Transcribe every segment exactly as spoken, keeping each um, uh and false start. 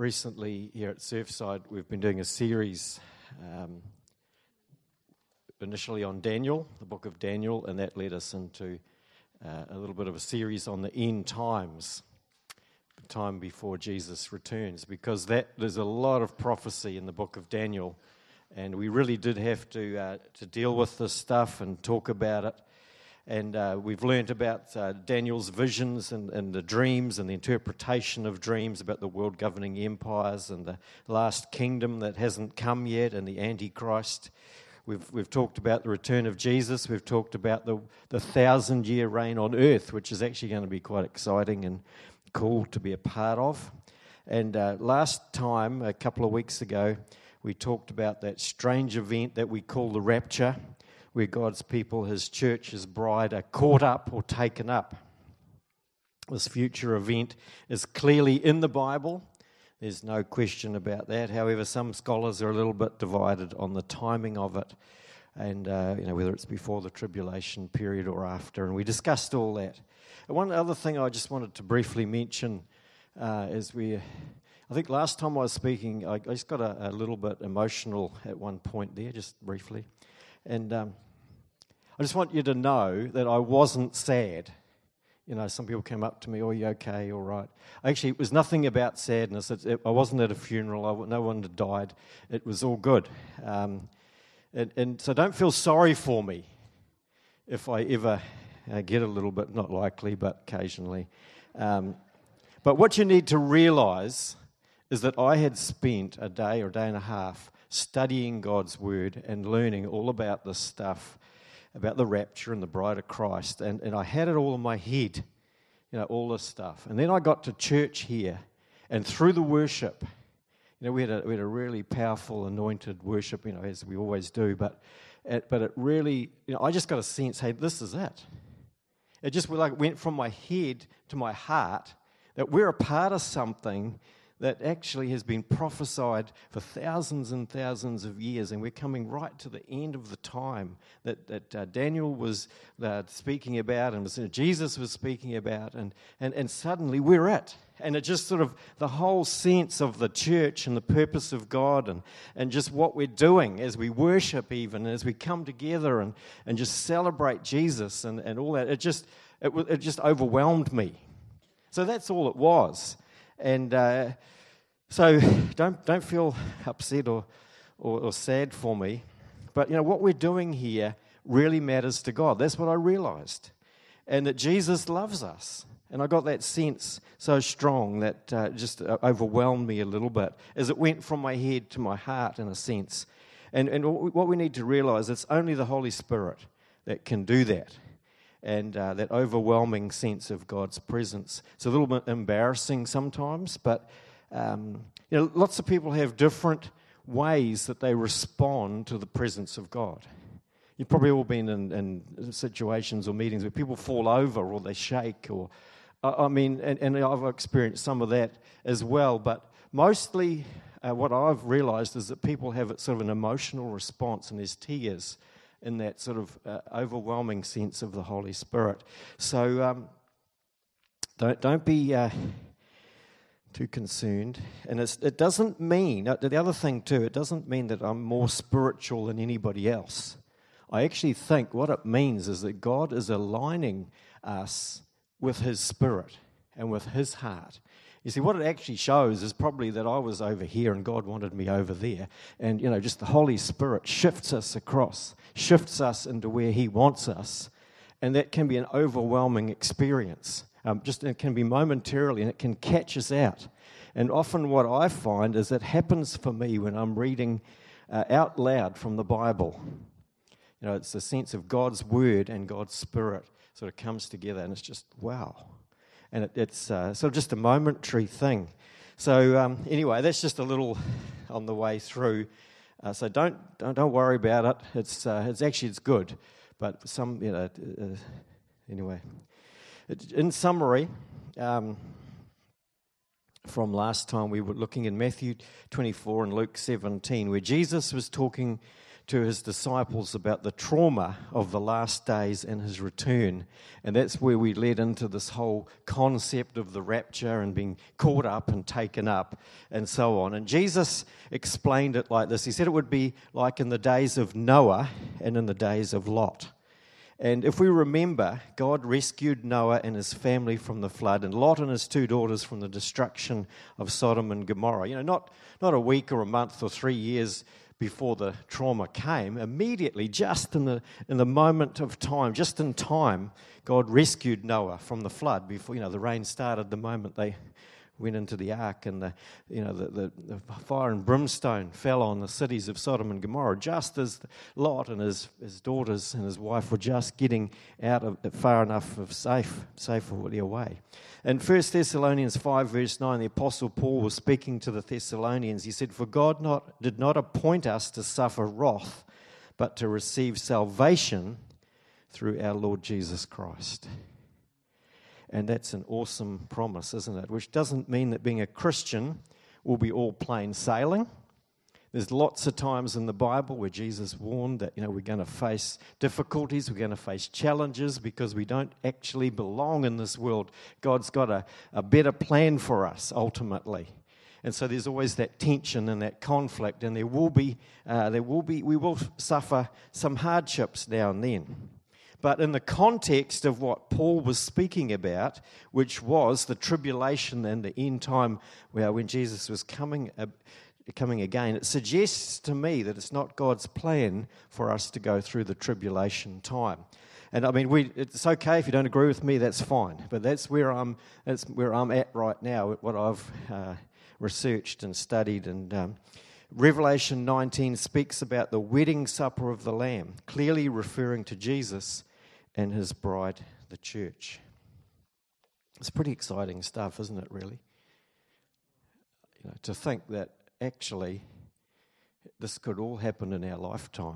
recently here at Surfside, we've been doing a series um, initially on Daniel, the book of Daniel, and that led us into uh, a little bit of a series on the end times, the time before Jesus returns, because that there's a lot of prophecy in the book of Daniel, and we really did have to uh, to deal with this stuff and talk about it. And uh, we've learnt about uh, Daniel's visions and, and the dreams and the interpretation of dreams about the world governing empires and the last kingdom that hasn't come yet and the Antichrist. We've we've talked about the return of Jesus. We've talked about the, the thousand-year reign on earth, which is actually going to be quite exciting and cool to be a part of. And uh, last time, a couple of weeks ago, we talked about that strange event that we call the rapture, where God's people, His church, His bride, are caught up or taken up. This future event is clearly in the Bible. There's no question about that. However, some scholars are a little bit divided on the timing of it, and uh, you know whether it's before the tribulation period or after. And we discussed all that. And one other thing I just wanted to briefly mention uh, is we. I think last time I was speaking, I, I just got a, a little bit emotional at one point there, just briefly. And um, I just want you to know that I wasn't sad. You know, some people came up to me, "Oh, you okay? All right." Actually, it was nothing about sadness. It, it, I wasn't at a funeral. I, no one had died. It was all good. Um, and, and so don't feel sorry for me if I ever uh, get a little bit, not likely, but occasionally. Um, but what you need to realise is that I had spent a day or a day and a half studying God's Word and learning all about this stuff, about the rapture and the bride of Christ. And, and I had it all in my head, you know, all this stuff. And then I got to church here, and through the worship, you know, we had a, we had a really powerful, anointed worship, you know, as we always do. But it, but it really, you know, I just got a sense, hey, this is it. It just like went from my head to my heart that we're a part of something that actually has been prophesied for thousands and thousands of years, and we're coming right to the end of the time that, that uh, Daniel was uh, speaking about and was, uh, Jesus was speaking about, and, and, and suddenly we're it. And it just sort of, the whole sense of the church and the purpose of God and, and just what we're doing as we worship even, as we come together and, and just celebrate Jesus and, and all that, it just, it, it just overwhelmed me. So that's all it was. And uh, so don't don't feel upset or, or or sad for me. But, you know, what we're doing here really matters to God. That's what I realized. And that Jesus loves us. And I got that sense so strong that uh, just overwhelmed me a little bit as it went from my head to my heart in a sense. And, and what we need to realize, it's only the Holy Spirit that can do that. And uh, that overwhelming sense of God's presence. It's a little bit embarrassing sometimes, but um, you know, lots of people have different ways that they respond to the presence of God. You've probably all been in, in situations or meetings where people fall over or they shake, or I mean, and, and I've experienced some of that as well. But mostly, uh, what I've realised is that people have sort of an emotional response, and there's tears in that sort of uh, overwhelming sense of the Holy Spirit. So um, don't don't be uh, too concerned. And it's, it doesn't mean, uh, the other thing too, it doesn't mean that I'm more spiritual than anybody else. I actually think what it means is that God is aligning us with His Spirit and with His heart. You see, what it actually shows is probably that I was over here and God wanted me over there. And, you know, just the Holy Spirit shifts us across, shifts us into where He wants us. And that can be an overwhelming experience. Um, just it can be momentarily, and it can catch us out. And often what I find is it happens for me when I'm reading uh, out loud from the Bible. You know, it's the sense of God's Word and God's Spirit sort of comes together, and it's just, wow. And it, it's uh, sort of just a momentary thing. So um, anyway, that's just a little on the way through. Uh, so don't, don't don't worry about it. It's uh, it's actually it's good, but some you know uh, anyway. It, in summary, um, from last time we were looking in Matthew twenty-four and Luke seventeen, where Jesus was talking to his disciples about the trauma of the last days and his return. And that's where we led into this whole concept of the rapture and being caught up and taken up and so on. And Jesus explained it like this. He said it would be like in the days of Noah and in the days of Lot. And if we remember, God rescued Noah and his family from the flood, and Lot and his two daughters from the destruction of Sodom and Gomorrah. You know, not, not a week or a month or three years before the trauma came. Immediately, just in the in the moment of time, just in time, God rescued Noah from the flood before, you know, the rain started the moment they went into the ark, and the you know the, the, the fire and brimstone fell on the cities of Sodom and Gomorrah, just as Lot and his, his daughters and his wife were just getting out of far enough of safe safely away. In First Thessalonians five verse nine, the Apostle Paul was speaking to the Thessalonians. He said, "For God not did not appoint us to suffer wrath, but to receive salvation through our Lord Jesus Christ." And that's an awesome promise, isn't it? Which doesn't mean that being a Christian will be all plain sailing. There's lots of times in the Bible where Jesus warned that, you know, we're going to face difficulties, we're going to face challenges because we don't actually belong in this world. God's got a, a better plan for us, ultimately. And so there's always that tension and that conflict, and there will be, uh, there will be, we will suffer some hardships now and then. But in the context of what Paul was speaking about, which was the tribulation and the end time, where when Jesus was coming, uh, coming again, it suggests to me that it's not God's plan for us to go through the tribulation time. And I mean, we, it's okay if you don't agree with me, that's fine. But that's where I'm. That's where I'm at right now. What I've uh, researched and studied, and um, Revelation nineteen speaks about the wedding supper of the Lamb, clearly referring to Jesus and his bride, the church. It's pretty exciting stuff, isn't it, really? You know, to think that actually this could all happen in our lifetime.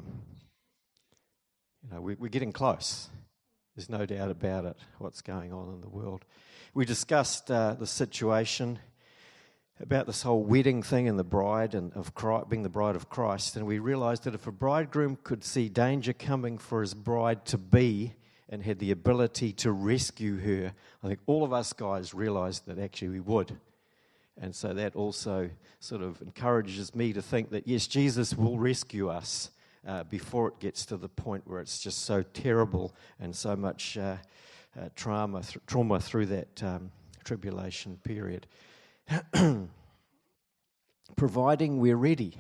You know, we, we're getting close. There's no doubt about it, what's going on in the world. We discussed uh, the situation about this whole wedding thing and the bride and of Christ, being the bride of Christ, and we realised that if a bridegroom could see danger coming for his bride to be and had the ability to rescue her, I think all of us guys realised that actually we would. And so that also sort of encourages me to think that, yes, Jesus will rescue us uh, before it gets to the point where it's just so terrible and so much uh, uh, trauma, th- trauma through that um, tribulation period. Providing we're ready.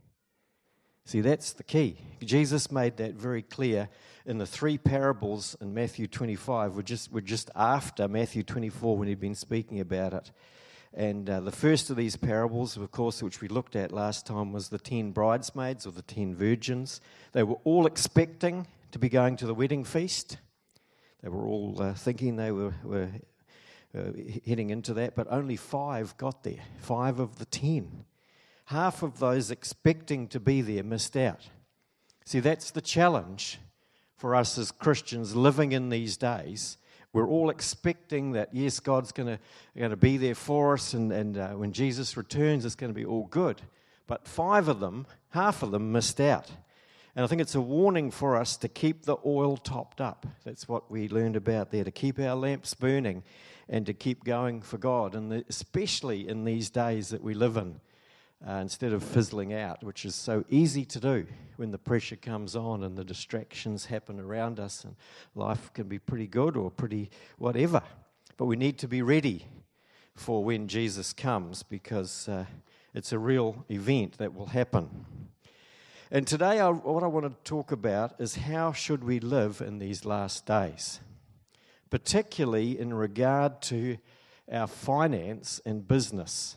See, that's the key. Jesus made that very clear in the three parables in Matthew twenty-five. We're just, we're just after Matthew twenty-four when he'd been speaking about it. And uh, the first of these parables, of course, which we looked at last time, was the ten bridesmaids or the ten virgins. They were all expecting to be going to the wedding feast. They were all uh, thinking they were, were uh, heading into that, but only five got there, five of the ten. Half of those expecting to be there missed out. See, that's the challenge for us as Christians living in these days. We're all expecting that, yes, God's going to going to be there for us, and, and uh, when Jesus returns, it's going to be all good. But five of them, half of them missed out. And I think it's a warning for us to keep the oil topped up. That's what we learned about there, to keep our lamps burning and to keep going for God, and the, especially in these days that we live in. Uh, instead of fizzling out, which is so easy to do when the pressure comes on and the distractions happen around us, and life can be pretty good or pretty whatever. But we need to be ready for when Jesus comes, because uh, it's a real event that will happen. And today I, what I want to talk about is how should we live in these last days, particularly in regard to our finance and business.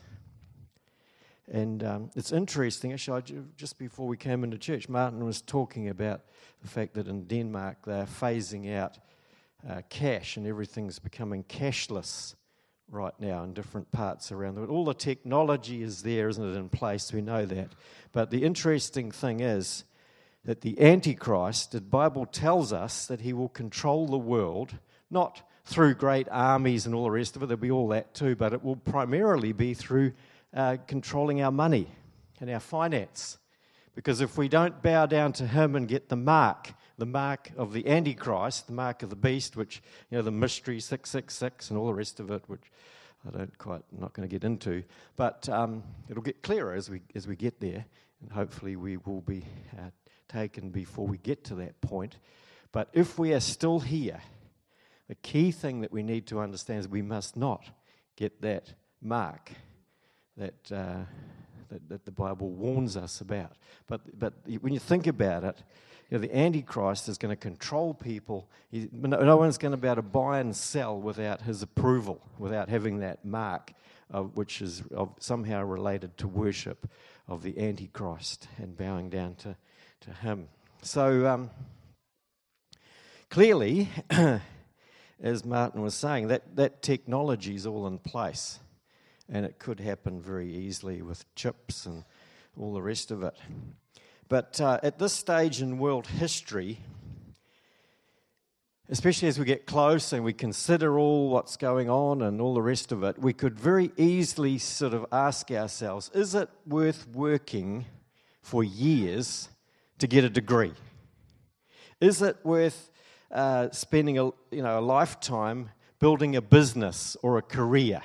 And um, it's interesting, actually, just before we came into church, Martin was talking about the fact that in Denmark they're phasing out uh, cash, and everything's becoming cashless right now in different parts around the world. All the technology is there, isn't it, in place, we know that. But the interesting thing is that the Antichrist, the Bible tells us that he will control the world, not through great armies and all the rest of it, there'll be all that too, but it will primarily be through Uh, controlling our money and our finance, Because if we don't bow down to him and get the mark, the mark of the Antichrist, the mark of the beast, which, you know, the mystery six six six and all the rest of it, which I don't quite, I'm not going to get into, but um, it'll get clearer as we as we get there, and hopefully we will be uh, taken before we get to that point. But if we are still here, the key thing that we need to understand is we must not get that mark that uh, that, that the Bible warns us about. But but when you think about it, you know, the Antichrist is going to control people. He, no one's going to be able to buy and sell without his approval, without having that mark, uh, which is of, somehow related to worship of the Antichrist and bowing down to, to him. So um, clearly, as Martin was saying, that, that technology is all in place. And it could happen very easily with chips and all the rest of it. But uh, at this stage in world history, especially as we get close and we consider all what's going on and all the rest of it, we could very easily sort of ask ourselves, is it worth working for years to get a degree? Is it worth uh, spending a, you know, a lifetime building a business or a career?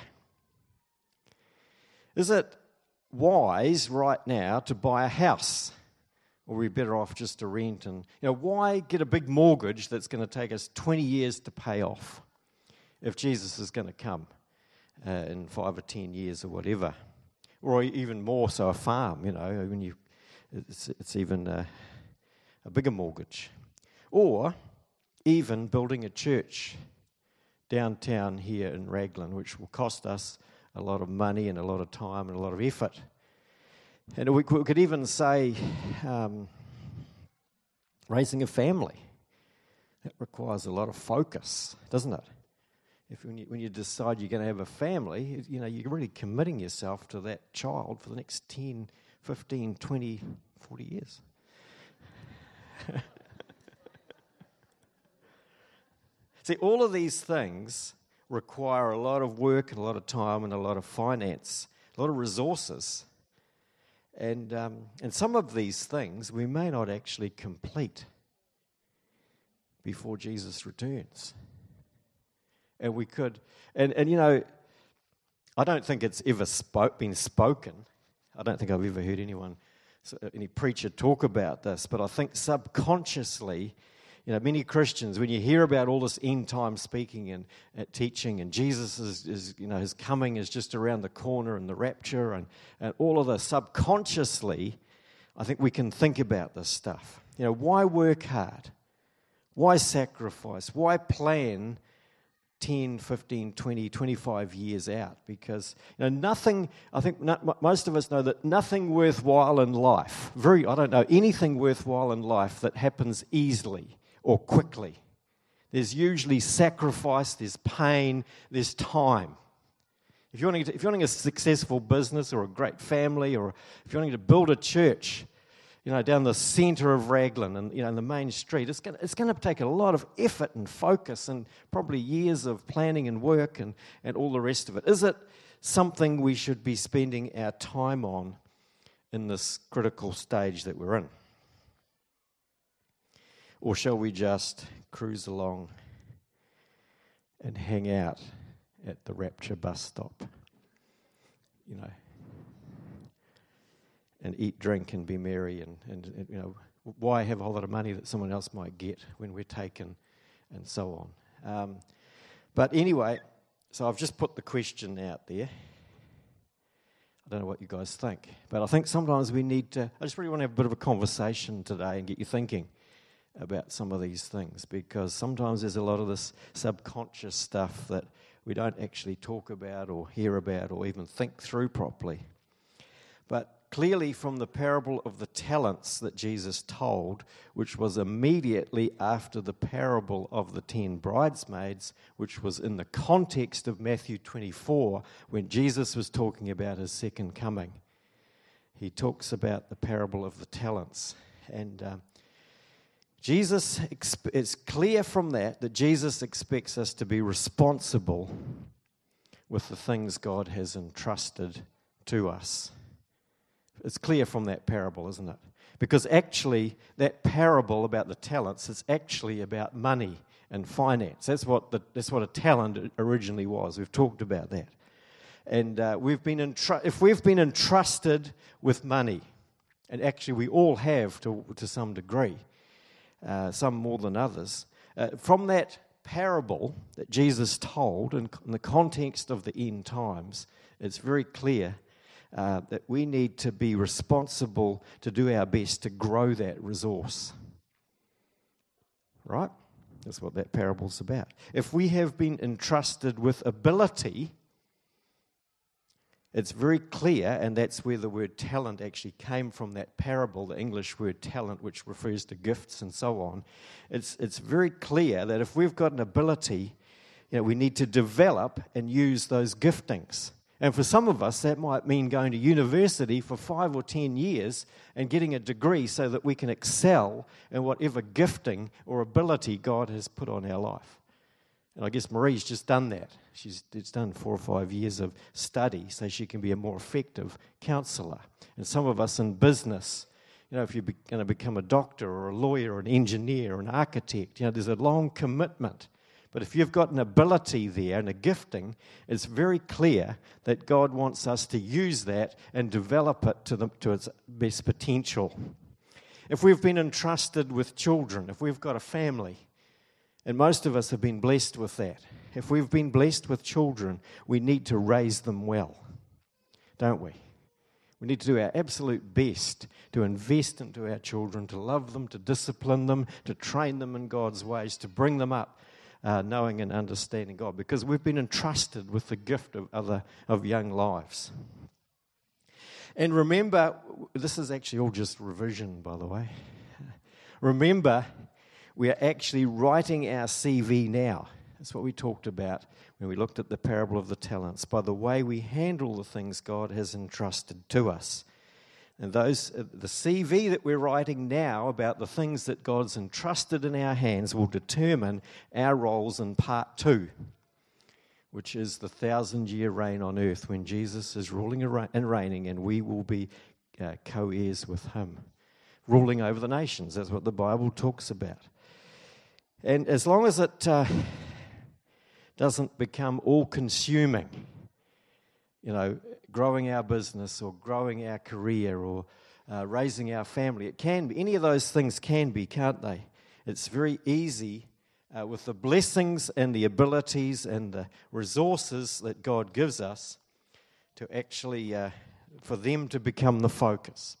Is it wise right now to buy a house? Or are we better off just to rent? And, you know, why get a big mortgage that's going to take us twenty years to pay off if Jesus is going to come uh, in five or ten years or whatever? Or even more so, a farm, you know, when you, it's, it's even a, a bigger mortgage. Or even building a church downtown here in Raglan, which will cost us a lot of money and a lot of time and a lot of effort. And we could even say um, raising a family. That requires a lot of focus, doesn't it? If when you, when you decide you're going to have a family, you know, you're really committing yourself to that child for the next ten, fifteen, twenty, forty years. See, all of these things require a lot of work and a lot of time and a lot of finance, a lot of resources. And um, and some of these things we may not actually complete before Jesus returns. And we could, and, and you know, I don't think it's ever spoke, been spoken. I don't think I've ever heard anyone, any preacher talk about this, but I think subconsciously, you know, many Christians, when you hear about all this end time speaking and uh, teaching, and Jesus is, is, you know, his coming is just around the corner, and the rapture, and, and all of this, subconsciously, I think we can think about this stuff. You know, why work hard? Why sacrifice? Why plan ten, fifteen, twenty, twenty-five years out? Because, you know, nothing, I think not, most of us know that nothing worthwhile in life, very, I don't know, anything worthwhile in life that happens easily or quickly. There's usually sacrifice, there's pain, there's time. If you're wanting to, if you're wanting a successful business or a great family, or if you're wanting to build a church, you know, down the centre of Raglan and, you know, in the main street, it's going it's going to take a lot of effort and focus and probably years of planning and work and, and all the rest of it. Is it something we should be spending our time on in this critical stage that we're in? Or shall we just cruise along and hang out at the Rapture bus stop, you know, and eat, drink, and be merry, and, and, and, you know, why have a whole lot of money that someone else might get when we're taken, and so on. Um, but anyway, so I've just put the question out there. I don't know what you guys think, but I think sometimes we need to, I just really want to have a bit of a conversation today and get you thinking about some of these things, because sometimes there's a lot of this subconscious stuff that we don't actually talk about or hear about or even think through properly. But clearly from the parable of the talents that Jesus told, which was immediately after the parable of the ten bridesmaids, which was in the context of Matthew twenty-four, when Jesus was talking about his second coming, he talks about the parable of the talents. And uh, Jesus, it's clear from that that Jesus expects us to be responsible with the things God has entrusted to us It's clear from that parable, isn't it? Because actually, that parable about the talents is actually about money and finance. That's what the, that's what a talent originally was. We've talked about that. And uh, we've been entru- if we've been entrusted with money, and actually we all have to, to some degree, uh, some more than others, uh, from that parable that Jesus told in, in the context of the end times, it's very clear uh, that we need to be responsible to do our best to grow that resource. Right? That's what that parable's about. If we have been entrusted with ability, it's very clear, and that's where the word talent actually came from, that parable, the English word talent, which refers to gifts and so on. It's, it's very clear that if we've got an ability, you know, we need to develop and use those giftings. And for some of us, that might mean going to university for five or ten years and getting a degree so that we can excel in whatever gifting or ability God has put on our life. And I guess Marie's just done that. She's it's done four or five years of study so she can be a more effective counsellor. And some of us in business, you know, if you're be, going to become a doctor or a lawyer or an engineer or an architect, you know, there's a long commitment. But if you've got an ability there and a gifting, it's very clear that God wants us to use that and develop it to, the, to its best potential. If we've been entrusted with children, if we've got a family, and most of us have been blessed with that, if we've been blessed with children, we need to raise them well, don't we? We need to do our absolute best to invest into our children, to love them, to discipline them, to train them in God's ways, to bring them up Uh, knowing and understanding God, because we've been entrusted with the gift of other of young lives. And remember, this is actually all just revision, by the way. Remember, we are actually writing our C V now. That's what we talked about when we looked at the parable of the talents, by the way we handle the things God has entrusted to us. And those, the C V that we're writing now about the things that God's entrusted in our hands will determine our roles in part two, which is the thousand-year reign on earth when Jesus is ruling and reigning, and we will be uh, co-heirs with him, ruling over the nations. That's what the Bible talks about. And as long as it uh, doesn't become all-consuming, you know, growing our business or growing our career or uh, raising our family. It can be. Any of those things can be, can't they? It's very easy uh, with the blessings and the abilities and the resources that God gives us to actually, uh, for them to become the focus.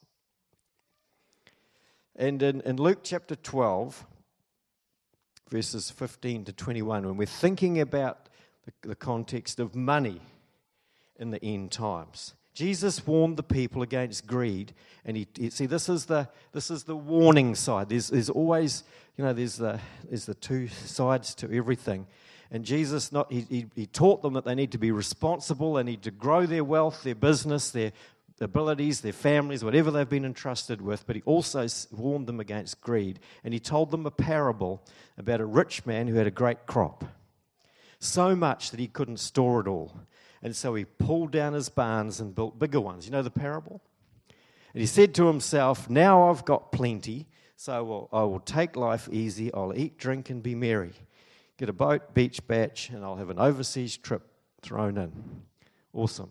And in, in Luke chapter twelve, verses fifteen to twenty-one, when we're thinking about the, the context of money in the end times, Jesus warned the people against greed, and he, he see this is the this is the warning side. There's there's always, you know, there's the there's the two sides to everything, and Jesus not he, he he taught them that they need to be responsible, they need to grow their wealth, their business, their abilities, their families, whatever they've been entrusted with. But he also warned them against greed, and he told them a parable about a rich man who had a great crop, so much that he couldn't store it all. And so he pulled down his barns and built bigger ones. You know the parable? And he said to himself, now I've got plenty, so I will, I will take life easy. I'll eat, drink, and be merry. Get a boat, beach batch, and I'll have an overseas trip thrown in. Awesome.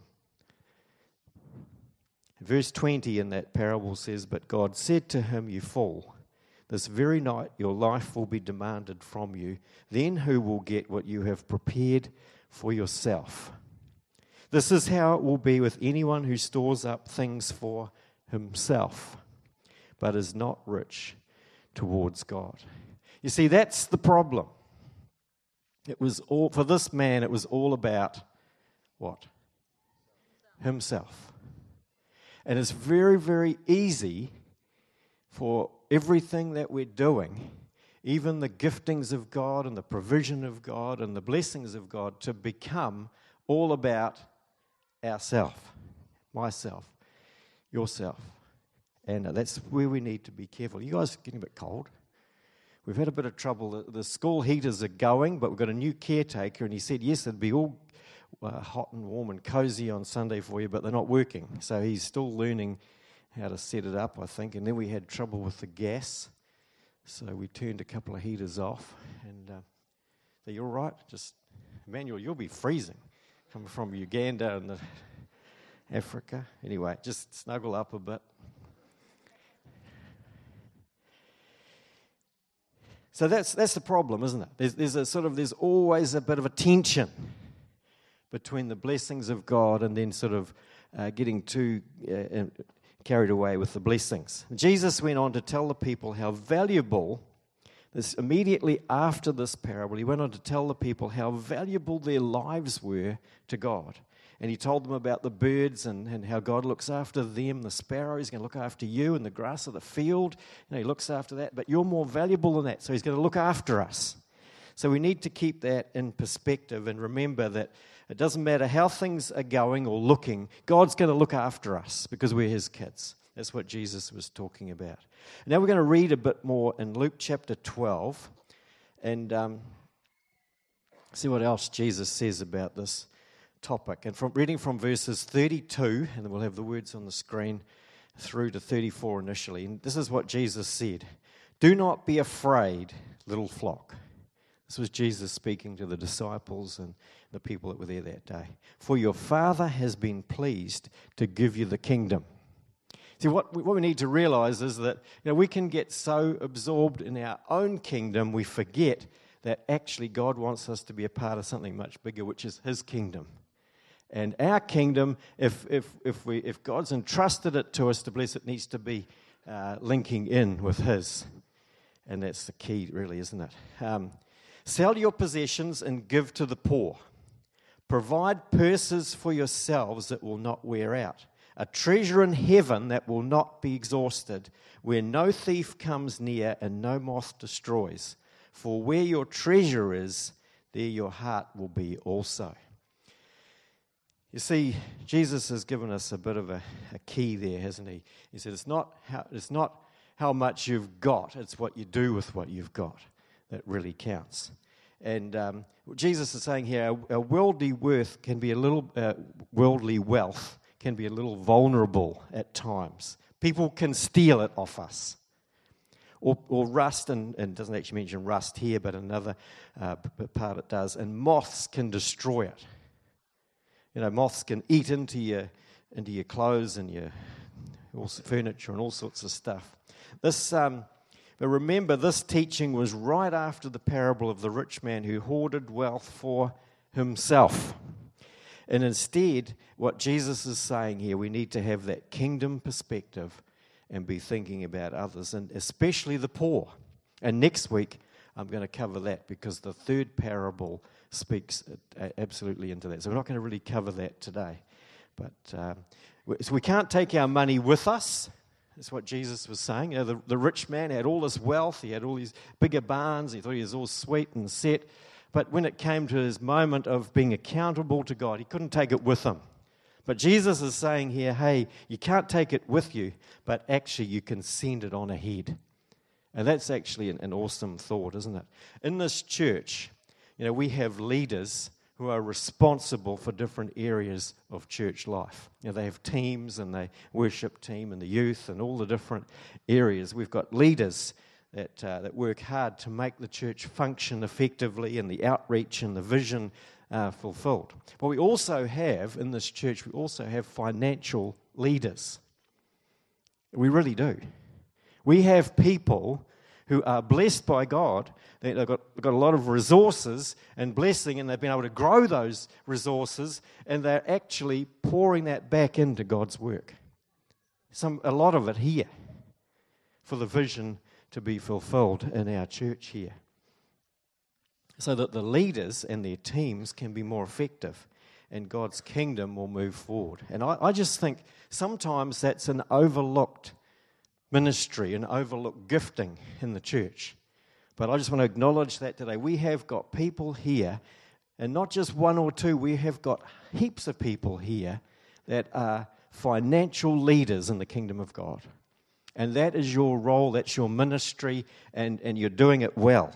Verse twenty in that parable says, but God said to him, you fool, this very night your life will be demanded from you. Then who will get what you have prepared for yourself? This is how it will be with anyone who stores up things for himself, but is not rich towards God. You see, that's the problem. It was all, for this man, it was all about what? Himself. And it's very, very easy for everything that we're doing, even the giftings of God and the provision of God and the blessings of God, to become all about ourself, myself, yourself. And that's where we need to be careful. You guys are getting a bit cold. We've had a bit of trouble. The, the school heaters are going, but we've got a new caretaker, and he said, yes, it'd be all uh, hot and warm and cozy on Sunday for you, but they're not working. So he's still learning how to set it up, I think. And then we had trouble with the gas, so we turned a couple of heaters off. And uh, so you're right. Just Emmanuel, you'll be freezing coming from Uganda and the Africa. Anyway, just snuggle up a bit. So that's that's the problem, isn't it? There's, there's a sort of there's always a bit of a tension between the blessings of God and then sort of uh, getting too uh, carried away with the blessings. Jesus went on to tell the people how valuable. This immediately after this parable, he went on to tell the people how valuable their lives were to God. And he told them about the birds and, and how God looks after them. The sparrow, he's going to look after you, and the grass of the field. You know, he looks after that, but you're more valuable than that, so he's going to look after us. So we need to keep that in perspective and remember that it doesn't matter how things are going or looking, God's going to look after us because we're his kids. That's what Jesus was talking about. Now we're going to read a bit more in Luke chapter twelve and um, see what else Jesus says about this topic. And from reading from verses thirty-two, and then we'll have the words on the screen, through to thirty-four initially. And this is what Jesus said. Do not be afraid, little flock. This was Jesus speaking to the disciples and the people that were there that day. For your Father has been pleased to give you the kingdom. See, what we, what we need to realize is that you know, we can get so absorbed in our own kingdom, we forget that actually God wants us to be a part of something much bigger, which is his kingdom. And our kingdom, if if if we if God's entrusted it to us to bless, it needs to be uh, linking in with his. And that's the key, really, isn't it? Um, Sell your possessions and give to the poor. Provide purses for yourselves that will not wear out. A treasure in heaven that will not be exhausted, where no thief comes near and no moth destroys. For where your treasure is, there your heart will be also. You see, Jesus has given us a bit of a, a key there, hasn't he? He said it's not how, it's not how much you've got, it's what you do with what you've got that really counts. And um, what Jesus is saying here, our, our worldly worth can be a little, uh, worldly wealth can be a little vulnerable at times. People can steal it off us. Or, or rust, and, and it doesn't actually mention rust here, but another uh, part it does, and moths can destroy it. You know, moths can eat into your into your clothes and your all, furniture and all sorts of stuff. This, um, but remember, this teaching was right after the parable of the rich man who hoarded wealth for himself. And instead, what Jesus is saying here, we need to have that kingdom perspective and be thinking about others, and especially the poor. And next week, I'm going to cover that because the third parable speaks absolutely into that. So we're not going to really cover that today. But um, so we can't take our money with us. That's what Jesus was saying. You know, the, the rich man had all this wealth. He had all these bigger barns. He thought he was all sweet and set. But when it came to his moment of being accountable to God, he couldn't take it with him. But Jesus is saying here, hey, you can't take it with you, but actually you can send it on ahead. And that's actually an, an awesome thought, isn't it? In this church, you know, we have leaders who are responsible for different areas of church life. You know, they have teams and they worship team and the youth and all the different areas. We've got leaders that uh, that work hard to make the church function effectively and the outreach and the vision uh, fulfilled. But we also have, in this church, we also have financial leaders. We really do. We have people who are blessed by God. They've got, they've got a lot of resources and blessing, and they've been able to grow those resources, and they're actually pouring that back into God's work. Some, a lot of it here for the vision to be fulfilled in our church here, so that the leaders and their teams can be more effective and God's kingdom will move forward. And I, I just think sometimes that's an overlooked ministry, an overlooked gifting in the church. But I just want to acknowledge that today. We have got people here, and not just one or two, we have got heaps of people here that are financial leaders in the kingdom of God. And that is your role, that's your ministry, and, and you're doing it well.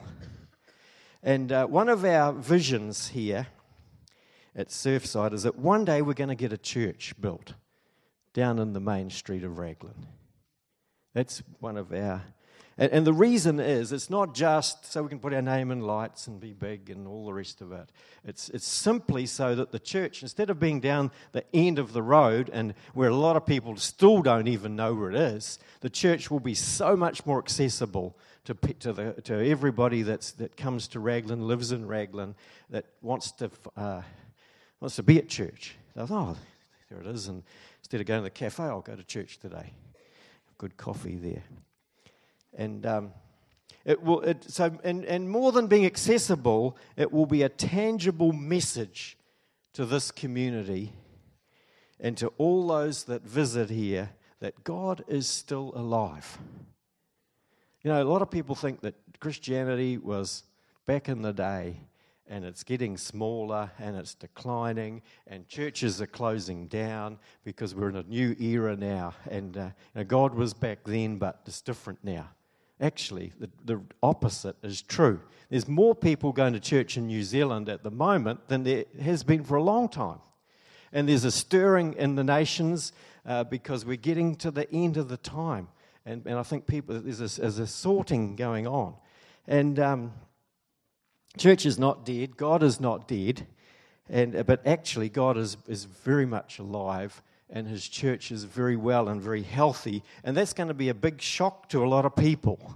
And uh, one of our visions here at Surfside is that one day we're going to get a church built down in the main street of Raglan. That's one of our... And, and the reason is, it's not just so we can put our name in lights and be big and all the rest of it. It's, it's simply so that the church, instead of being down the end of the road and where a lot of people still don't even know where it is, the church will be so much more accessible to to, the, to everybody that's, that comes to Raglan, lives in Raglan, that wants to uh, wants to be at church. They'll, oh, there it is, and instead of going to the cafe, I'll go to church today. Good coffee there. And um, it will. It, so, and, and more than being accessible, it will be a tangible message to this community and to all those that visit here that God is still alive. You know, a lot of people think that Christianity was back in the day, and it's getting smaller and it's declining, and churches are closing down because we're in a new era now. And uh, you know, God was back then, but it's different now. Actually, the, the opposite is true. There's more people going to church in New Zealand at the moment than there has been for a long time. And there's a stirring in the nations uh, because we're getting to the end of the time. And, and I think people there's a, there's a sorting going on. And um, church is not dead. God is not dead. And but actually, God is, is very much alive. And his church is very well and very healthy. And that's going to be a big shock to a lot of people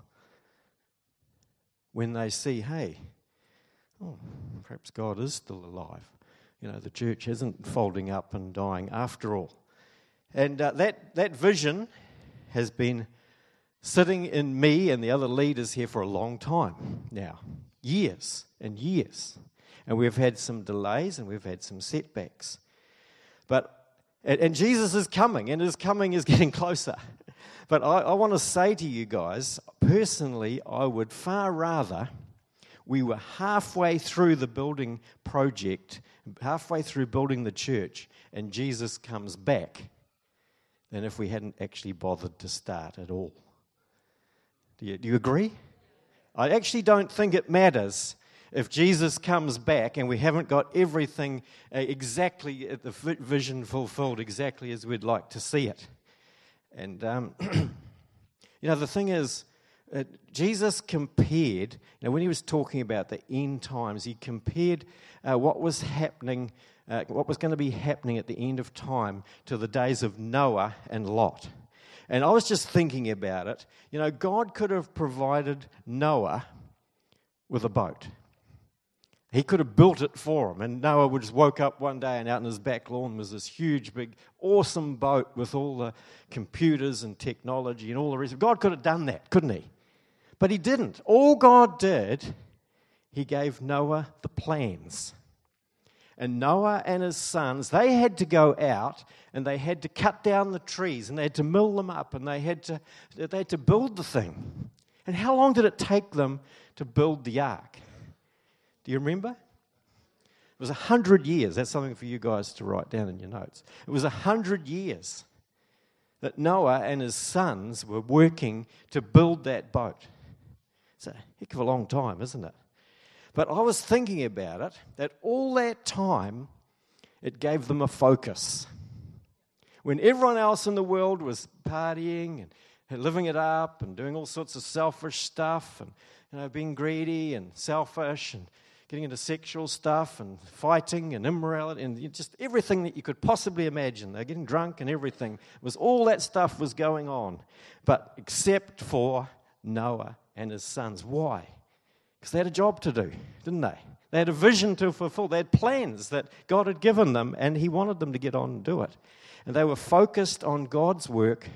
when they see, hey, oh, perhaps God is still alive. You know, the church isn't folding up and dying after all. And uh, that, that vision has been sitting in me and the other leaders here for a long time now. Years and years. And we've had some delays and we've had some setbacks. But And Jesus is coming, and his coming is getting closer. But I, I want to say to you guys, personally, I would far rather we were halfway through the building project, halfway through building the church, and Jesus comes back, than if we hadn't actually bothered to start at all. Do you, do you agree? I actually don't think it matters if Jesus comes back and we haven't got everything uh, exactly, the vision fulfilled exactly as we'd like to see it. And, um, you know, the thing is, uh, Jesus compared, you know, when he was talking about the end times, he compared uh, what was happening, uh, what was going to be happening at the end of time to the days of Noah and Lot. And I was just thinking about it. You know, God could have provided Noah with a boat. He could have built it for him, and Noah would just woke up one day and out in his back lawn was this huge, big, awesome boat with all the computers and technology and all the rest. God could have done that, couldn't he? But he didn't. All God did, he gave Noah the plans. And Noah and his sons, they had to go out and they had to cut down the trees and they had to mill them up and they had to, they had to build the thing. And how long did it take them to build the ark? Do you remember? It was a hundred years. That's something for you guys to write down in your notes. It was a hundred years that Noah and his sons were working to build that boat. It's a heck of a long time, isn't it? But I was thinking about it, that all that time, it gave them a focus. When everyone else in the world was partying and living it up and doing all sorts of selfish stuff and, you know, being greedy and selfish and getting into sexual stuff and fighting and immorality and just everything that you could possibly imagine. They're getting drunk and everything. It was all that stuff was going on, but except for Noah and his sons. Why? Because they had a job to do, didn't they? They had a vision to fulfill. They had plans that God had given them, and he wanted them to get on and do it. And they were focused on God's work,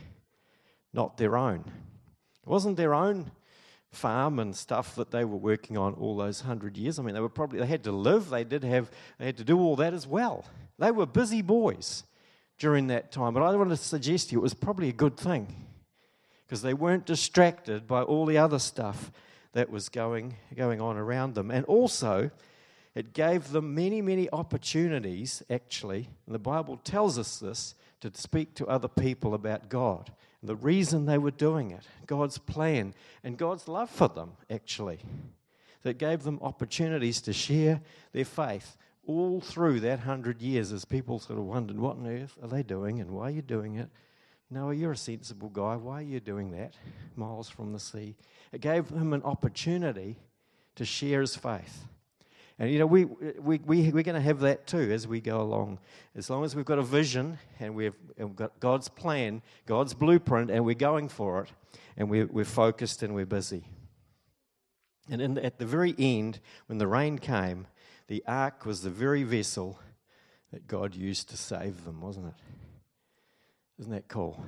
not their own. It wasn't their own farm and stuff that they were working on all those hundred years. I mean, they were probably, they had to live, they did have, they had to do all that as well. They were busy boys during that time, but I want to suggest to you it was probably a good thing because they weren't distracted by all the other stuff that was going, going on around them. And also, it gave them many, many opportunities, actually, and the Bible tells us this, to speak to other people about God. The reason they were doing it, God's plan, and God's love for them, actually, that gave them opportunities to share their faith all through that hundred years as people sort of wondered, what on earth are they doing and why are you doing it? Noah, you're a sensible guy. Why are you doing that miles from the sea? It gave him an opportunity to share his faith. And, you know, we, we, we, we're going to have that too as we go along. As long as we've got a vision and we've, and we've got God's plan, God's blueprint, and we're going for it, and we're, we're focused and we're busy. And in the, at the very end, when the rain came, the ark was the very vessel that God used to save them, wasn't it? Isn't that cool?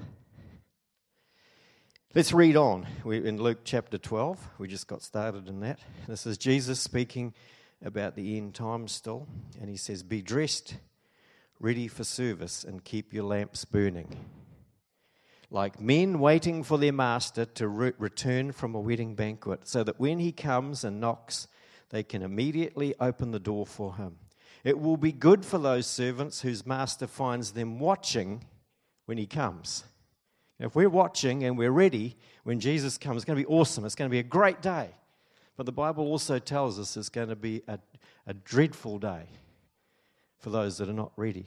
Let's read on. We're in Luke chapter twelve. We just got started in that. This is Jesus speaking about the end times still. And he says, be dressed, ready for service, and keep your lamps burning. Like men waiting for their master to re- return from a wedding banquet, so that when he comes and knocks, they can immediately open the door for him. It will be good for those servants whose master finds them watching when he comes. If we're watching and we're ready when Jesus comes, it's going to be awesome. It's going to be a great day. But the Bible also tells us it's going to be a, a dreadful day for those that are not ready.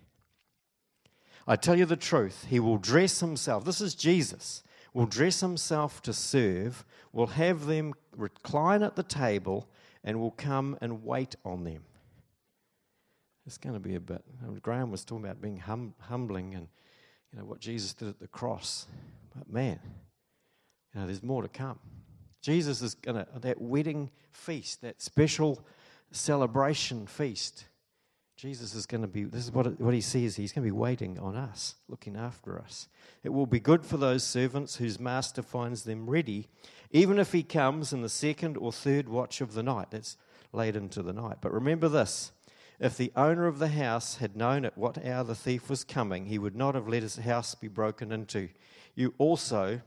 I tell you the truth, he will dress himself. This is Jesus. Will dress himself to serve, will have them recline at the table, and will come and wait on them. It's going to be a bit. Graham was talking about being hum, humbling and, you know, what Jesus did at the cross. But man, you know, there's more to come. Jesus is going to, that wedding feast, that special celebration feast, Jesus is going to be, this is what, it, what he says, he's going to be waiting on us, looking after us. It will be good for those servants whose master finds them ready, even if he comes in the second or third watch of the night. That's late into the night. But remember this, if the owner of the house had known at what hour the thief was coming, he would not have let his house be broken into. You also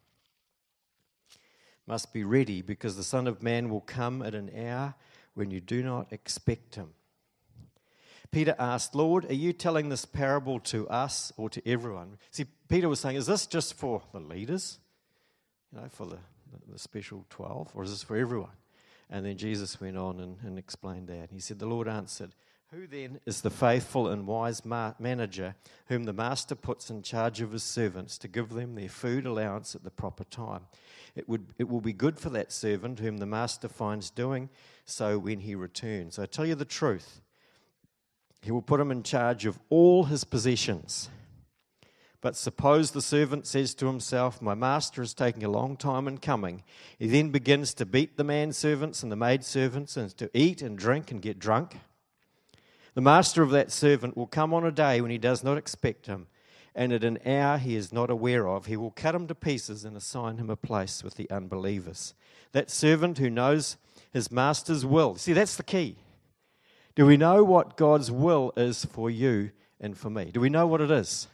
must be ready, because the Son of Man will come at an hour when you do not expect him. Peter asked, Lord, are you telling this parable to us or to everyone? See, Peter was saying, is this just for the leaders, you know, for the, the special twelve, or is this for everyone? And then Jesus went on and, and explained that. He said, the Lord answered, who then is the faithful and wise ma- manager whom the master puts in charge of his servants to give them their food allowance at the proper time? It would it will be good for that servant whom the master finds doing so when he returns. I tell you the truth, he will put him in charge of all his possessions. But suppose the servant says to himself, my master is taking a long time in coming. He then begins to beat the manservants and the maidservants and to eat and drink and get drunk. The master of that servant will come on a day when he does not expect him, and at an hour he is not aware of. He will cut him to pieces and assign him a place with the unbelievers. That servant who knows his master's will. See, that's the key. Do we know what God's will is for you and for me? Do we know what it is?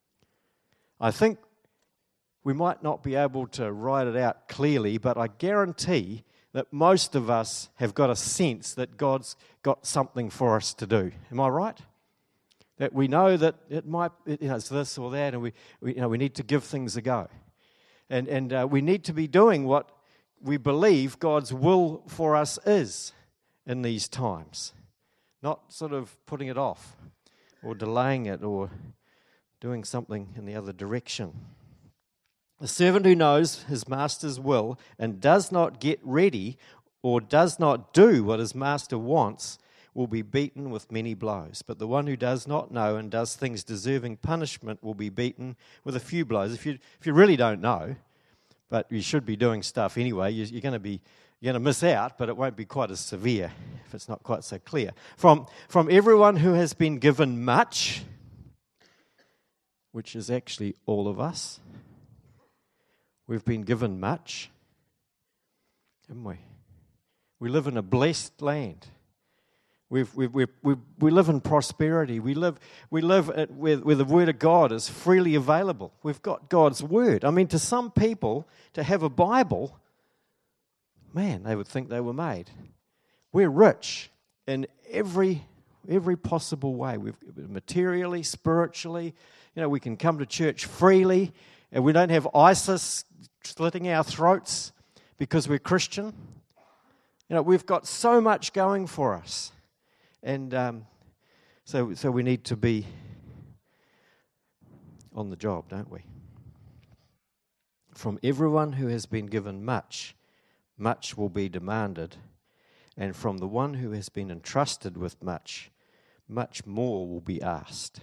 I think we might not be able to write it out clearly, but I guarantee that most of us have got a sense that God's got something for us to do. Am I right? That we know that it might, you know, it's this or that, and we, we you know, we need to give things a go, and and uh, we need to be doing what we believe God's will for us is in these times, not sort of putting it off, or delaying it, or doing something in the other direction. The servant who knows his master's will and does not get ready or does not do what his master wants will be beaten with many blows. But the one who does not know and does things deserving punishment will be beaten with a few blows. If you if you really don't know, but you should be doing stuff anyway, you, you're going to be you're going to miss out, but it won't be quite as severe if it's not quite so clear. From from everyone who has been given much, which is actually all of us. We've been given much, haven't we? We live in a blessed land. We've, we've, we've, we we live in prosperity. We live we live at, where, where the Word of God is freely available. We've got God's Word. I mean, to some people, to have a Bible, man, they would think they were made. We're rich in every every possible way. We've materially, spiritually. You know, we can come to church freely, and we don't have ISIS slitting our throats because we're Christian. You know, we've got so much going for us. And um, so, so we need to be on the job, don't we? From everyone who has been given much, much will be demanded. And from the one who has been entrusted with much, much more will be asked.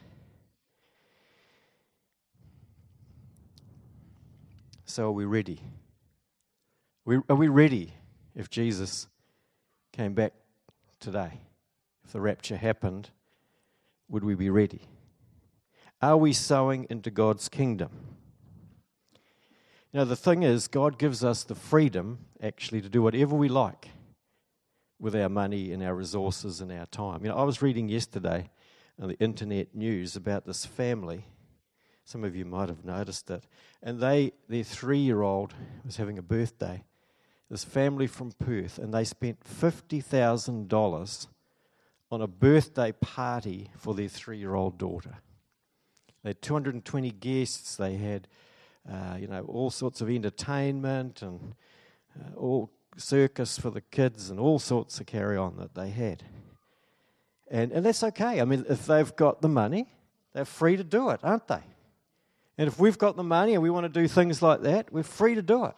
So are we ready? We, are we ready if Jesus came back today? If the rapture happened, would we be ready? Are we sowing into God's kingdom? You know, the thing is, God gives us the freedom, actually, to do whatever we like with our money and our resources and our time. You know, I was reading yesterday on the internet news about this family. Some of you might have noticed it. And they, their three-year-old was having a birthday. This family from Perth, and they spent fifty thousand dollars on a birthday party for their three-year-old daughter. They had two hundred twenty guests. They had, uh, you know, all sorts of entertainment and uh, all circus for the kids and all sorts of carry-on that they had. And and that's okay. I mean, if they've got the money, they're free to do it, aren't they? And if we've got the money and we want to do things like that, we're free to do it.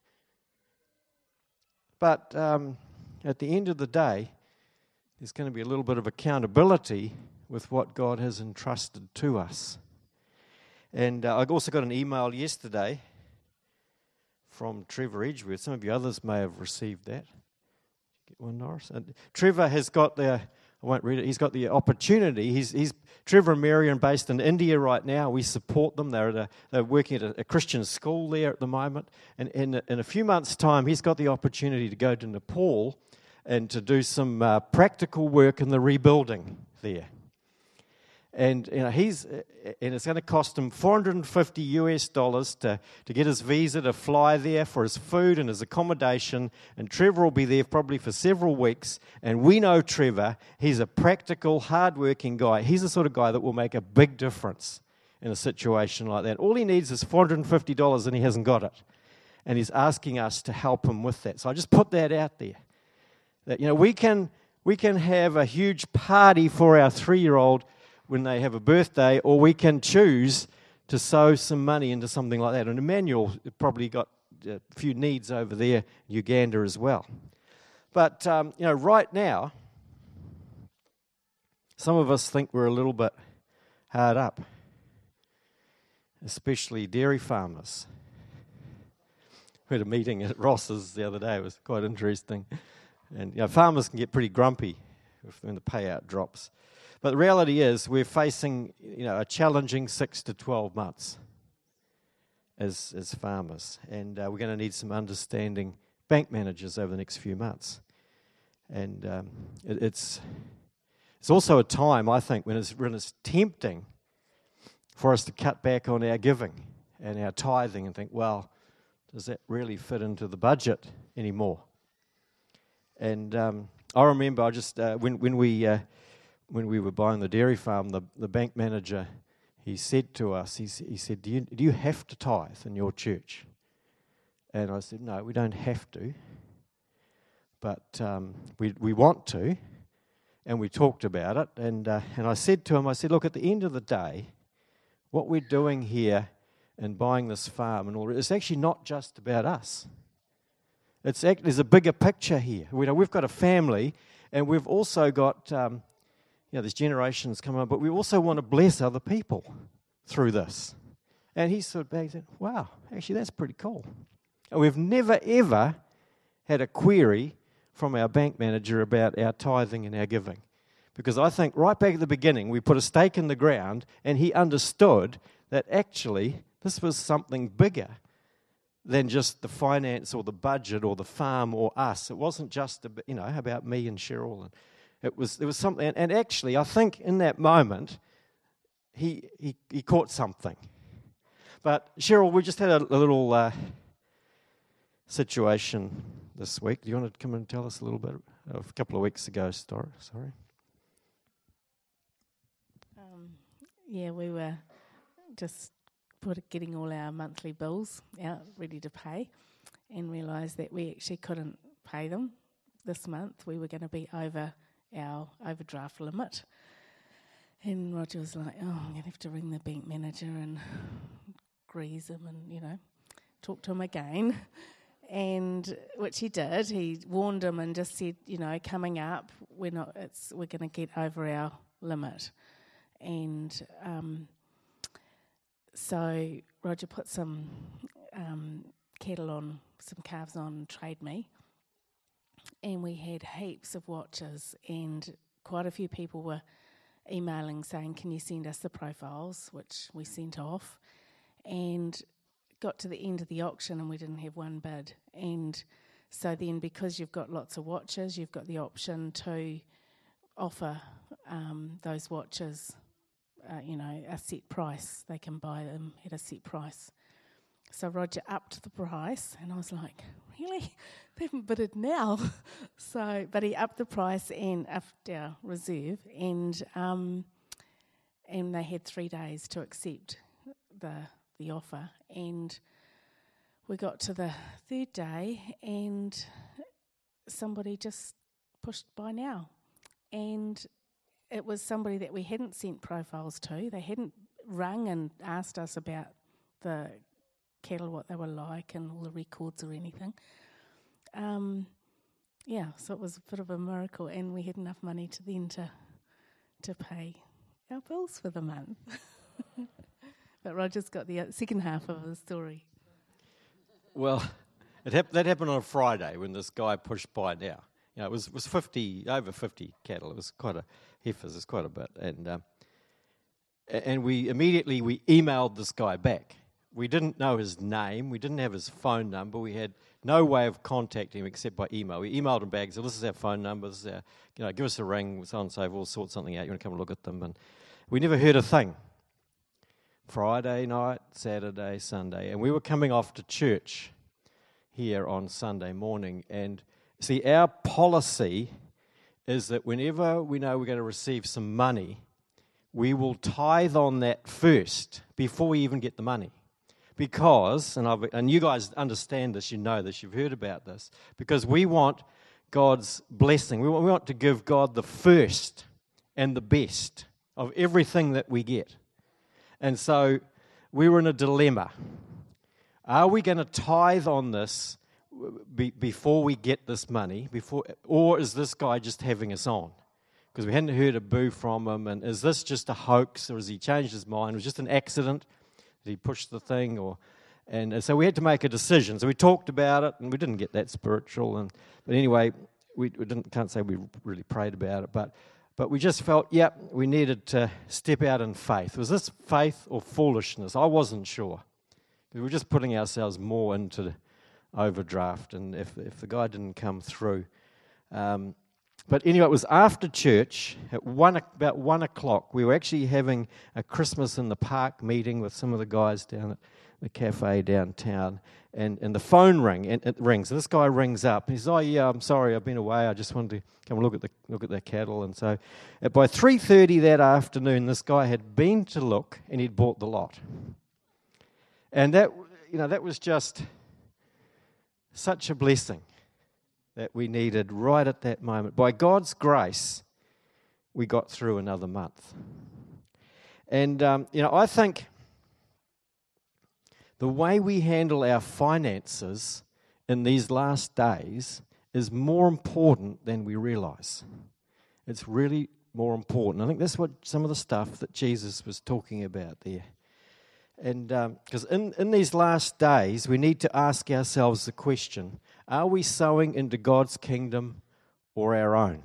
But um, at the end of the day, there's going to be a little bit of accountability with what God has entrusted to us. And uh, I also got an email yesterday from Trevor Edgeworth. Some of you others may have received that. Get one, Norris? And Trevor has got the, I won't read it, he's got the opportunity. He's, he's Trevor and Mary are based in India right now. We support them. They're, at a, they're working at a, a Christian school there at the moment. And in, in a few months' time, he's got the opportunity to go to Nepal and to do some uh, practical work in the rebuilding there. And you know he's and it's going to cost him four hundred fifty US dollars to, to get his visa to fly there, for his food and his accommodation. And Trevor will be there probably for several weeks. And we know Trevor, he's a practical, hard-working guy. He's the sort of guy that will make a big difference in a situation like that. All he needs is four hundred fifty dollars and he hasn't got it. And he's asking us to help him with that. So I just put that out there. That, you know, we can we can have a huge party for our three-year-old when they have a birthday, or we can choose to sow some money into something like that. And Emmanuel probably got a few needs over there, Uganda as well. But, um, you know, right now, some of us think we're a little bit hard up, especially dairy farmers. We had a meeting at Ross's the other day. It was quite interesting. And, you know, farmers can get pretty grumpy when the payout drops. But the reality is we're facing, you know, a challenging six to twelve months as as farmers. And uh, we're going to need some understanding bank managers over the next few months. And um, it, it's it's also a time, I think, when it's, when it's tempting for us to cut back on our giving and our tithing and think, well, does that really fit into the budget anymore? And um, I remember I just, uh, when, when we... Uh, When we were buying the dairy farm, the, the bank manager, he said to us, he, he said, do you, do you have to tithe in your church? And I said, no, we don't have to. But um, we we want to. And we talked about it. And, uh, and I said to him, I said, look, at the end of the day, what we're doing here and buying this farm and all, it's actually not just about us. It's act, there's a bigger picture here. We know we've got a family, and we've also got... Um, You know, there's generations coming up, but we also want to bless other people through this. And he sort of back said, wow, actually that's pretty cool. And we've never, ever had a query from our bank manager about our tithing and our giving. Because I think right back at the beginning, we put a stake in the ground, and he understood that actually this was something bigger than just the finance or the budget or the farm or us. It wasn't just, you know, about me and Cheryl and It was there was something, and actually, I think in that moment, he he, he caught something. But Cheryl, we just had a, a little uh, situation this week. Do you want to come and tell us a little bit of a couple of weeks ago? Story, sorry. Um, yeah, we were just put, getting all our monthly bills out, ready to pay, and realised that we actually couldn't pay them this month. We were going to be over our overdraft limit. And Roger was like, oh, I'm going to have to ring the bank manager and grease him and, you know, talk to him again. And which he did. He warned him and just said, you know, coming up, we're not. It's we're going to get over our limit. And um, so Roger put some um, cattle on, some calves on Trade Me, and we had heaps of watches, and quite a few people were emailing saying, can you send us the profiles, which we sent off, and got to the end of the auction and we didn't have one bid. And so then, because you've got lots of watches, you've got the option to offer um, those watches, uh, you know, a set price. They can buy them at a set price. So Roger upped the price, and I was like, really? They haven't bidded now. So, but he upped the price and upped our reserve, and um, and they had three days to accept the the offer. And we got to the third day, and somebody just pushed buy now. And it was somebody that we hadn't sent profiles to. They hadn't rung and asked us about the cattle, what they were like, and all the records or anything. Um, yeah, so it was a bit of a miracle, and we had enough money to then to to pay our bills for the month. But Roger's got the second half of the story. Well, it hap- that happened on a Friday when this guy pushed buy now. You know, it was was fifty over fifty cattle. It was quite a heifers. It's quite a bit, and um, and we immediately we emailed this guy back. We didn't know his name. We didn't have his phone number. We had no way of contacting him except by email. We emailed him back and said, this is our phone number. This is our, you know, give us a ring, so on and so forth. We'll sort something out. You want to come and look at them? And we never heard a thing. Friday night, Saturday, Sunday. And we were coming off to church here on Sunday morning. And see, our policy is that whenever we know we're going to receive some money, we will tithe on that first before we even get the money. Because, and, I've, and you guys understand this, you know this, you've heard about this, because we want God's blessing. We want, we want to give God the first and the best of everything that we get. And so we were in a dilemma. Are we going to tithe on this be, before we get this money, before, or is this guy just having us on? Because we hadn't heard a boo from him, and is this just a hoax, or has he changed his mind? It was just an accident. Did he push the thing? or And so we had to make a decision. So we talked about it, and we didn't get that spiritual. And But anyway, we, we didn't, can't say we really prayed about it, but but we just felt, yep, we needed to step out in faith. Was this faith or foolishness? I wasn't sure. We were just putting ourselves more into the overdraft, and if, if the guy didn't come through... Um, But anyway, it was after church, at one, about one o'clock. We were actually having a Christmas in the Park meeting with some of the guys down at the cafe downtown. And, and the phone rang, and it rings. And this guy rings up. And he says, oh, yeah, I'm sorry, I've been away. I just wanted to come and look at the look at the cattle. And so at by three thirty that afternoon, this guy had been to look, and he'd bought the lot. And that, you know, that was just such a blessing that we needed right at that moment. By God's grace, we got through another month. And, um, you know, I think the way we handle our finances in these last days is more important than we realize. It's really more important. I think that's what some of the stuff that Jesus was talking about there. And because um, in, in these last days, we need to ask ourselves the question, are we sowing into God's kingdom or our own?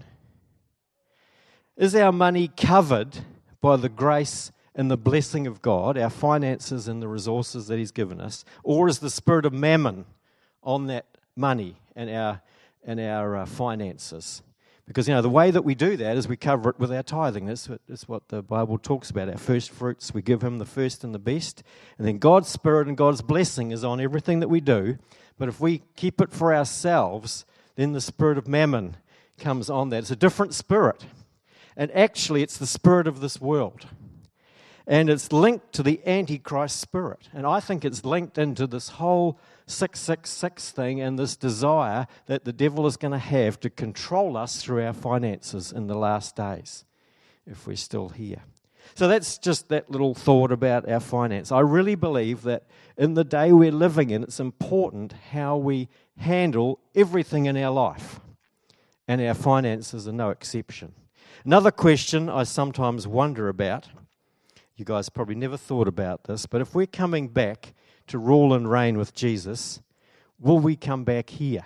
Is our money covered by the grace and the blessing of God, our finances and the resources that He's given us, or is the spirit of mammon on that money and our, and our uh, finances? Because, you know, the way that we do that is we cover it with our tithing. That's what, that's what the Bible talks about, our first fruits. We give Him the first and the best. And then God's Spirit and God's blessing is on everything that we do. But if we keep it for ourselves, then the spirit of mammon comes on that. It's a different spirit. And actually, it's the spirit of this world. And it's linked to the Antichrist spirit. And I think it's linked into this whole six six six thing and this desire that the devil is going to have to control us through our finances in the last days, if we're still here. So that's just that little thought about our finance. I really believe that in the day we're living in, it's important how we handle everything in our life. And our finances are no exception. Another question I sometimes wonder about, you guys probably never thought about this, but if we're coming back to rule and reign with Jesus, will we come back here?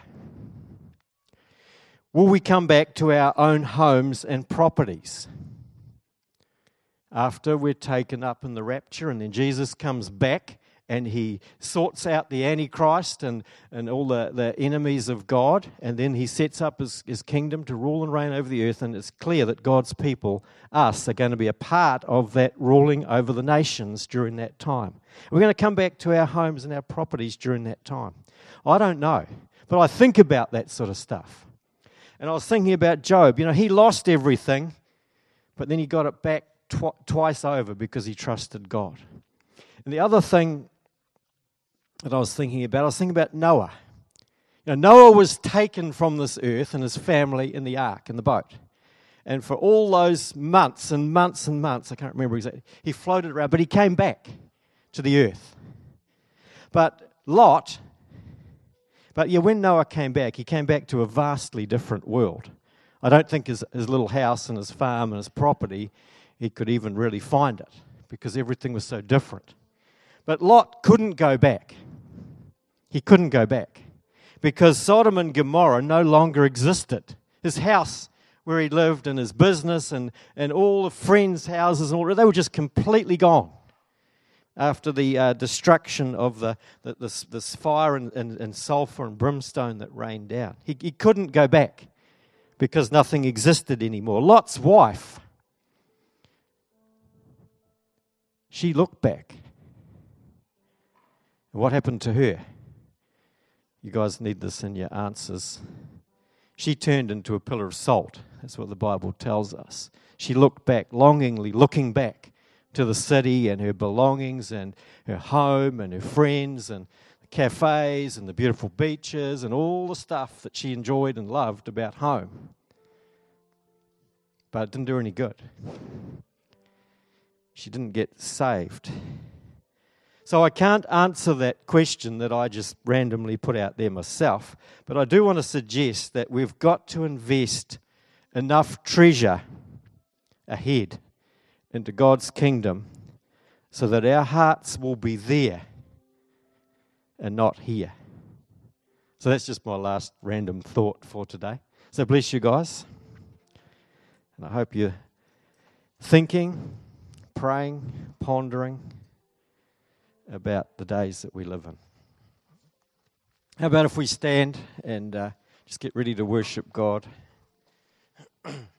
Will we come back to our own homes and properties after we're taken up in the rapture, and then Jesus comes back and he sorts out the Antichrist and, and all the, the enemies of God, and then he sets up his, his kingdom to rule and reign over the earth, and it's clear that God's people, us, are going to be a part of that ruling over the nations during that time. We're going to come back to our homes and our properties during that time. I don't know, but I think about that sort of stuff. And I was thinking about Job. You know, he lost everything, but then he got it back tw- twice over because he trusted God. And the other thing that I was thinking about, I was thinking about Noah. You know, Noah was taken from this earth and his family in the ark, in the boat. And for all those months and months and months, I can't remember exactly, he floated around, but he came back to the earth. But Lot, but yeah, when Noah came back, he came back to a vastly different world. I don't think his, his little house and his farm and his property, he could even really find it because everything was so different. But Lot couldn't go back. He couldn't go back because Sodom and Gomorrah no longer existed. His house where he lived and his business and, and all the friends' houses, and all, they were just completely gone after the uh, destruction of the, the this, this fire and, and, and sulfur and brimstone that rained down. He, he couldn't go back because nothing existed anymore. Lot's wife, she looked back. What happened to her? You guys need this in your answers. She turned into a pillar of salt. That's what the Bible tells us. She looked back, longingly looking back to the city and her belongings and her home and her friends and the cafes and the beautiful beaches and all the stuff that she enjoyed and loved about home. But it didn't do her any good. She didn't get saved. So I can't answer that question that I just randomly put out there myself, but I do want to suggest that we've got to invest enough treasure ahead into God's kingdom so that our hearts will be there and not here. So that's just my last random thought for today. So bless you guys. And I hope you're thinking, praying, pondering about the days that we live in. How about if we stand and uh, just get ready to worship God?